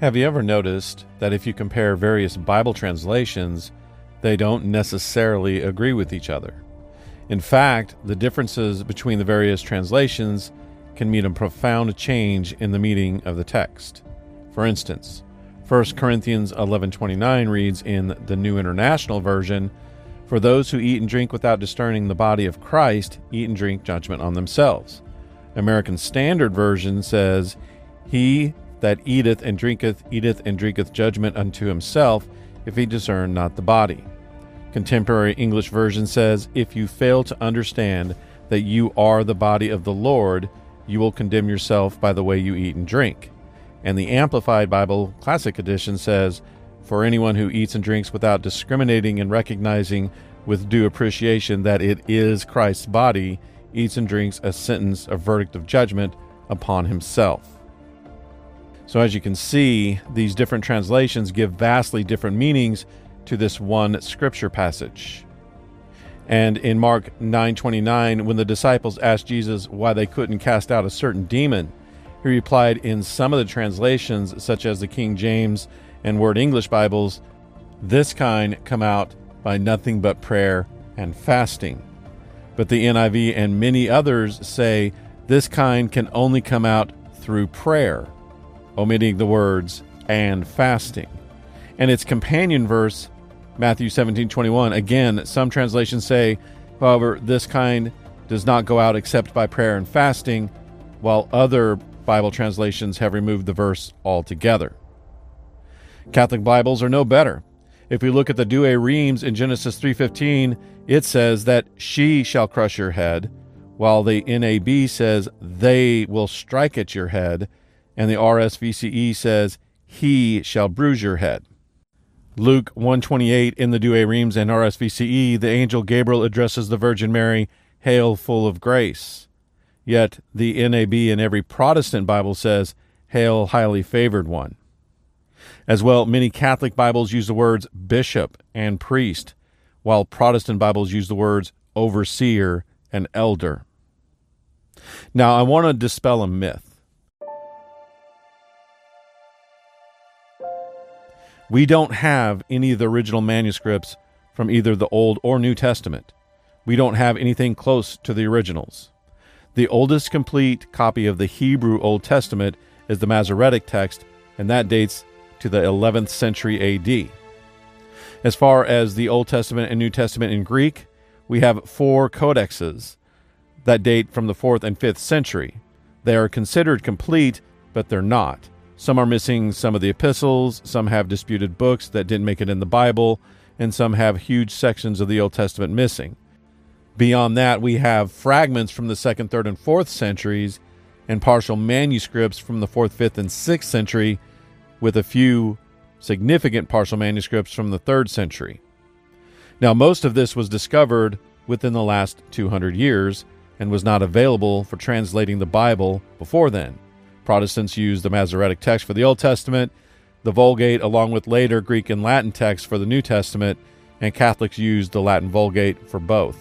Have you ever noticed that if you compare various Bible translations, they don't necessarily agree with each other? In fact, the differences between the various translations can mean a profound change in the meaning of the text. For instance, 1 Corinthians 11:29 reads in the New International Version, "For those who eat and drink without discerning the body of Christ eat and drink judgment on themselves." American Standard Version says, "He that eateth and drinketh judgment unto himself, if he discern not the body." Contemporary English Version says, "If you fail to understand that you are the body of the Lord, you will condemn yourself by the way you eat and drink." And the Amplified Bible Classic Edition says, "For anyone who eats and drinks without discriminating and recognizing with due appreciation that it is Christ's body, eats and drinks a sentence, a verdict of judgment upon himself." So as you can see, these different translations give vastly different meanings to this one scripture passage. And in Mark 9:29, when the disciples asked Jesus why they couldn't cast out a certain demon, he replied in some of the translations, such as the King James and Word English Bibles, "This kind come out by nothing but prayer and fasting." But the NIV and many others say, "This kind can only come out through prayer," omitting the words "and fasting." And its companion verse, Matthew 17:21, again, some translations say, however, "This kind does not go out except by prayer and fasting," while other Bible translations have removed the verse altogether. Catholic Bibles are no better. If we look at the Douay Rheims in Genesis 3:15, it says that she shall crush your head, while the NAB says they will strike at your head, and the RSVCE says he shall bruise your head. Luke 1:28 in the Douay Rheims and RSVCE, the angel Gabriel addresses the Virgin Mary, "Hail, full of grace." Yet the NAB and every Protestant Bible says, "Hail, highly favored one." As well, many Catholic Bibles use the words bishop and priest, while Protestant Bibles use the words overseer and elder. Now, I want to dispel a myth. We don't have any of the original manuscripts from either the Old or New Testament. We don't have anything close to the originals. The oldest complete copy of the Hebrew Old Testament is the Masoretic text, and that dates to the 11th century AD. As far as the Old Testament and New Testament in Greek, we have 4 codexes that date from the 4th and 5th century. They are considered complete, but they're not. Some are missing some of the epistles, some have disputed books that didn't make it in the Bible, and some have huge sections of the Old Testament missing. Beyond that, we have fragments from the 2nd, 3rd, and 4th centuries, and partial manuscripts from the 4th, 5th, and 6th century, with a few significant partial manuscripts from the 3rd century. Now, most of this was discovered within the last 200 years and was not available for translating the Bible before then. Protestants used the Masoretic text for the Old Testament, the Vulgate along with later Greek and Latin texts for the New Testament, and Catholics used the Latin Vulgate for both.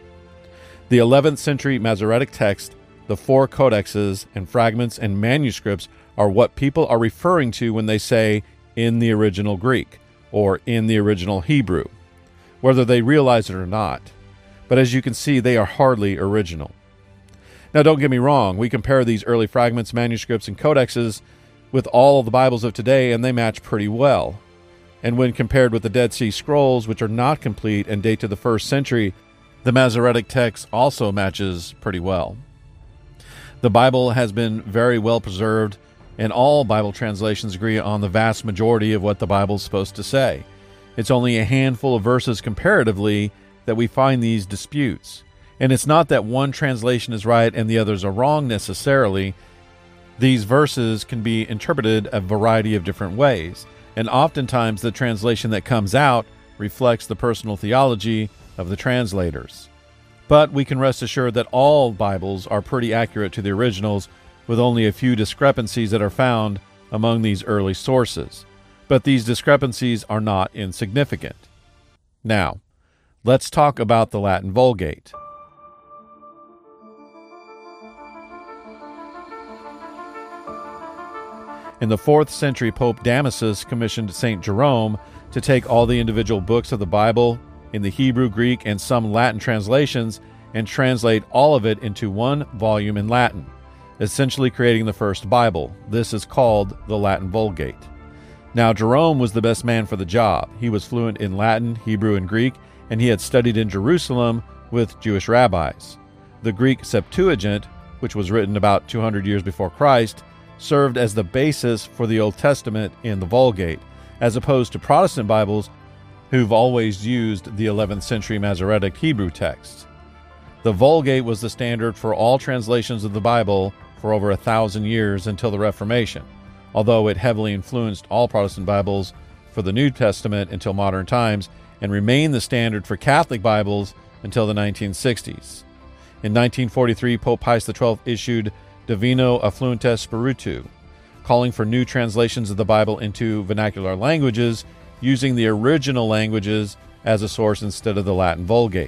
The 11th century Masoretic text, the 4 codexes and fragments and manuscripts are what people are referring to when they say "in the original Greek" or "in the original Hebrew," whether they realize it or not. But as you can see, they are hardly original. Now, don't get me wrong, we compare these early fragments, manuscripts, and codexes with all of the Bibles of today, and they match pretty well. And when compared with the Dead Sea Scrolls, which are not complete and date to the 1st century, the Masoretic text also matches pretty well. The Bible has been very well preserved, and all Bible translations agree on the vast majority of what the Bible is supposed to say. It's only a handful of verses comparatively that we find these disputes. And it's not that one translation is right and the others are wrong necessarily. These verses can be interpreted a variety of different ways, and oftentimes the translation that comes out reflects the personal theology of the translators. But we can rest assured that all Bibles are pretty accurate to the originals, with only a few discrepancies that are found among these early sources. But these discrepancies are not insignificant. Now, let's talk about the Latin Vulgate. In the 4th century, Pope Damasus commissioned St. Jerome to take all the individual books of the Bible in the Hebrew, Greek, and some Latin translations and translate all of it into one volume in Latin, essentially creating the first Bible. This is called the Latin Vulgate. Now, Jerome was the best man for the job. He was fluent in Latin, Hebrew, and Greek, and he had studied in Jerusalem with Jewish rabbis. The Greek Septuagint, which was written about 200 years before Christ, served as the basis for the Old Testament in the Vulgate, as opposed to Protestant Bibles, who've always used the 11th century Masoretic Hebrew texts. The Vulgate was the standard for all translations of the Bible for over 1,000 years until the Reformation, although it heavily influenced all Protestant Bibles for the New Testament until modern times and remained the standard for Catholic Bibles until the 1960s. In 1943, Pope Pius XII issued Divino Affluentes Spiritu, calling for new translations of the Bible into vernacular languages, using the original languages as a source instead of the Latin Vulgate.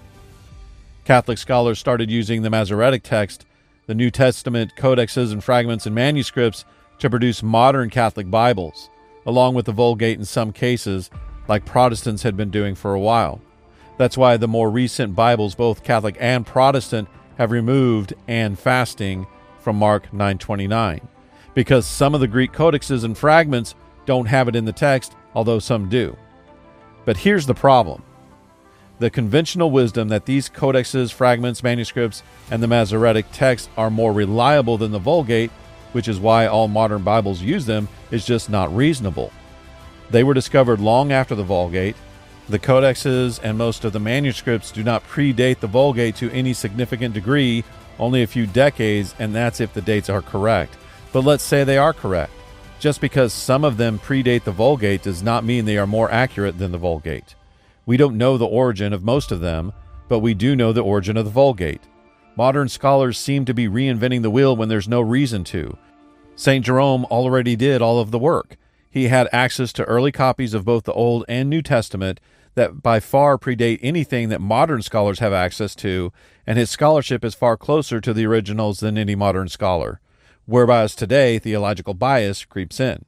Catholic scholars started using the Masoretic text, the New Testament codexes and fragments and manuscripts to produce modern Catholic Bibles, along with the Vulgate in some cases, like Protestants had been doing for a while. That's why the more recent Bibles, both Catholic and Protestant, have removed "and fasting" from Mark 9:29, because some of the Greek codexes and fragments don't have it in the text, although some do. But here's the problem. The conventional wisdom that these codexes, fragments, manuscripts, and the Masoretic text are more reliable than the Vulgate, which is why all modern Bibles use them, is just not reasonable. They were discovered long after the Vulgate. The codexes and most of the manuscripts do not predate the Vulgate to any significant degree, only a few decades, and that's if the dates are correct. But let's say they are correct. Just because some of them predate the Vulgate does not mean they are more accurate than the Vulgate. We don't know the origin of most of them, but we do know the origin of the Vulgate. Modern scholars seem to be reinventing the wheel when there's no reason to. St. Jerome already did all of the work. He had access to early copies of both the Old and New Testament that by far predate anything that modern scholars have access to, and his scholarship is far closer to the originals than any modern scholar, whereas today theological bias creeps in.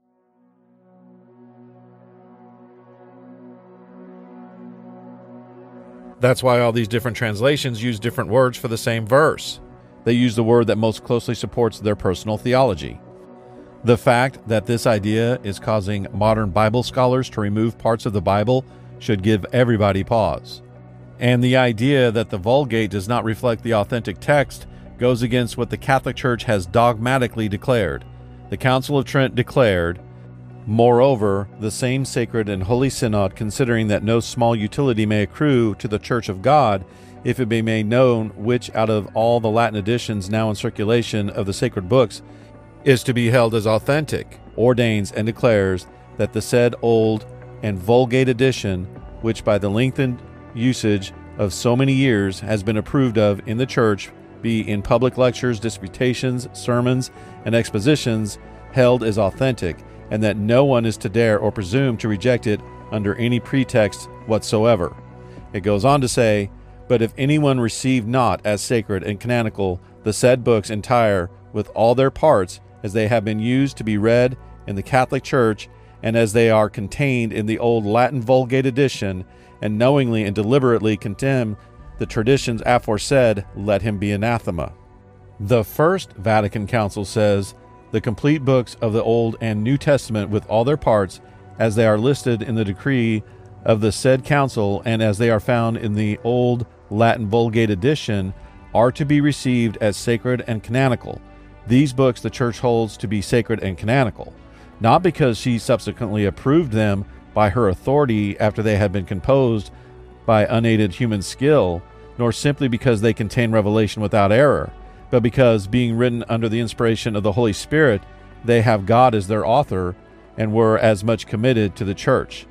That's why all these different translations use different words for the same verse. They use the word that most closely supports their personal theology. The fact that this idea is causing modern Bible scholars to remove parts of the Bible should give everybody pause. And the idea that the Vulgate does not reflect the authentic text goes against what the Catholic Church has dogmatically declared. The Council of Trent declared, "Moreover, the same sacred and holy synod, considering that no small utility may accrue to the Church of God, if it be made known which out of all the Latin editions now in circulation of the sacred books is to be held as authentic, ordains and declares that the said Old and Vulgate edition, which by the lengthened usage of so many years has been approved of in the Church, be in public lectures, disputations, sermons, and expositions held as authentic, and that no one is to dare or presume to reject it under any pretext whatsoever." It goes on to say, "But if anyone receive not as sacred and canonical the said books entire with all their parts, as they have been used to be read in the Catholic Church, and as they are contained in the old Latin Vulgate edition, and knowingly and deliberately condemn the traditions aforesaid, let him be anathema." The First Vatican Council says, "The complete books of the Old and New Testament with all their parts, as they are listed in the decree of the said council, and as they are found in the old Latin Vulgate edition, are to be received as sacred and canonical. These books the Church holds to be sacred and canonical, not because she subsequently approved them by her authority after they had been composed by unaided human skill, nor simply because they contain revelation without error, but because, being written under the inspiration of the Holy Spirit, they have God as their author and were as much committed to the Church.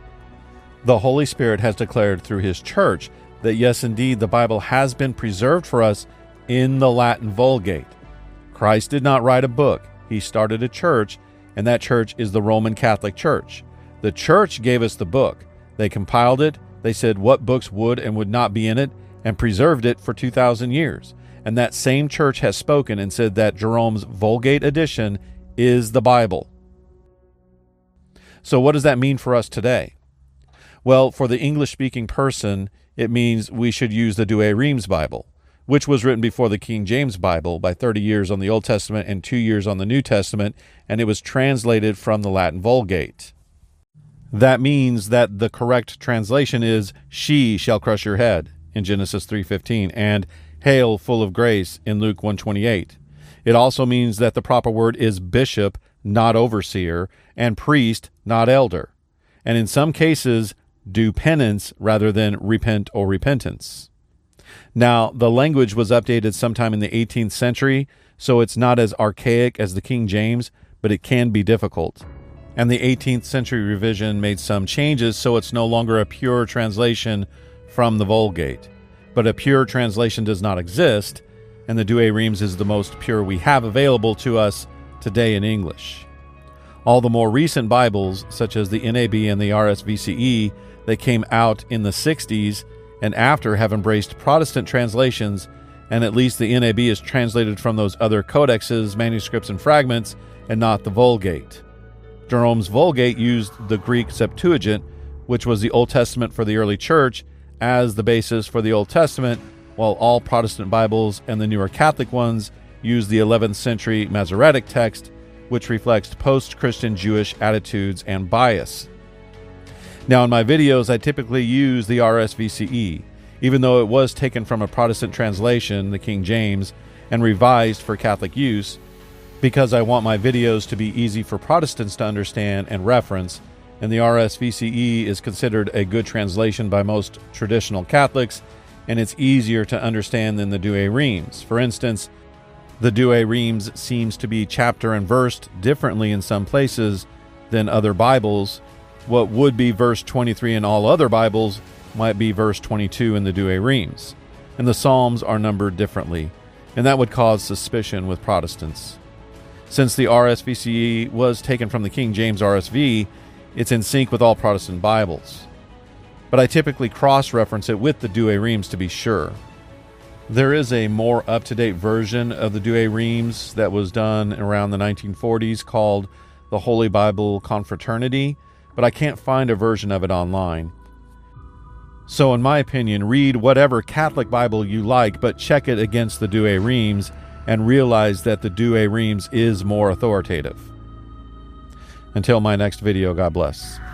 The Holy Spirit has declared through His Church that yes, indeed, the Bible has been preserved for us in the Latin Vulgate. Christ did not write a book. He started a church, and that church is the Roman Catholic Church. The Church gave us the book. They compiled it. They said what books would and would not be in it, and preserved it for 2,000 years. And that same Church has spoken and said that Jerome's Vulgate edition is the Bible. So what does that mean for us today? Well, for the English-speaking person, it means we should use the Douay-Rheims Bible, which was written before the King James Bible by 30 years on the Old Testament and 2 years on the New Testament, and it was translated from the Latin Vulgate. That means that the correct translation is, "She shall crush your head," in Genesis 3:15, and "Hail, full of grace," in Luke 1:28. It also means that the proper word is bishop, not overseer, and priest, not elder. And in some cases, do penance rather than repent or repentance. Now, the language was updated sometime in the 18th century, so it's not as archaic as the King James, but it can be difficult. And the 18th century revision made some changes, so it's no longer a pure translation from the Vulgate. But a pure translation does not exist, and the Douay-Rheims is the most pure we have available to us today in English. All the more recent Bibles, such as the NAB and the RSVCE, that came out in the 60s and after, have embraced Protestant translations, and at least the NAB is translated from those other codexes, manuscripts, and fragments, and not the Vulgate. Jerome's Vulgate used the Greek Septuagint, which was the Old Testament for the early church, as the basis for the Old Testament, while all Protestant Bibles and the newer Catholic ones use the 11th century Masoretic text, which reflects post-Christian Jewish attitudes and bias. Now, in my videos, I typically use the RSVCE, even though it was taken from a Protestant translation, the King James, and revised for Catholic use, because I want my videos to be easy for Protestants to understand and reference, and the RSVCE is considered a good translation by most traditional Catholics, and it's easier to understand than the Douay-Rheims. For instance, the Douay-Rheims seems to be chapter and versed differently in some places than other Bibles. What would be verse 23 in all other Bibles might be verse 22 in the Douay-Rheims. And the Psalms are numbered differently, and that would cause suspicion with Protestants. Since the RSVCE was taken from the King James RSV, it's in sync with all Protestant Bibles. But I typically cross-reference it with the Douay-Rheims to be sure. There is a more up-to-date version of the Douay-Rheims that was done around the 1940s called the Holy Bible Confraternity, but I can't find a version of it online. So in my opinion, read whatever Catholic Bible you like, but check it against the Douay-Rheims and realize that the Douay-Rheims is more authoritative. Until my next video, God bless.